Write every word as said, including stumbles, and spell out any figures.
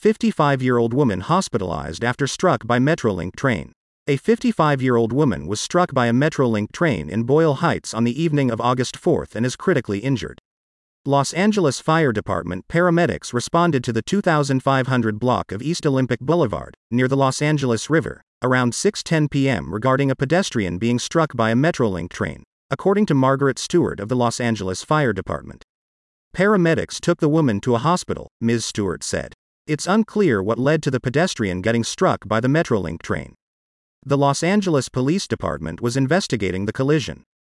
fifty-five-year-old woman hospitalized after struck by Metrolink train. A fifty-five-year-old woman was struck by a Metrolink train in Boyle Heights on the evening of August fourth and is critically injured. Los Angeles Fire Department paramedics responded to the two thousand five hundred block of East Olympic Boulevard, near the Los Angeles River, around six ten p m regarding a pedestrian being struck by a Metrolink train, according to Margaret Stewart of the Los Angeles Fire Department. Paramedics took the woman to a hospital, Miz Stewart said. It's unclear what led to the pedestrian getting struck by the Metrolink train. The Los Angeles Police Department was investigating the collision.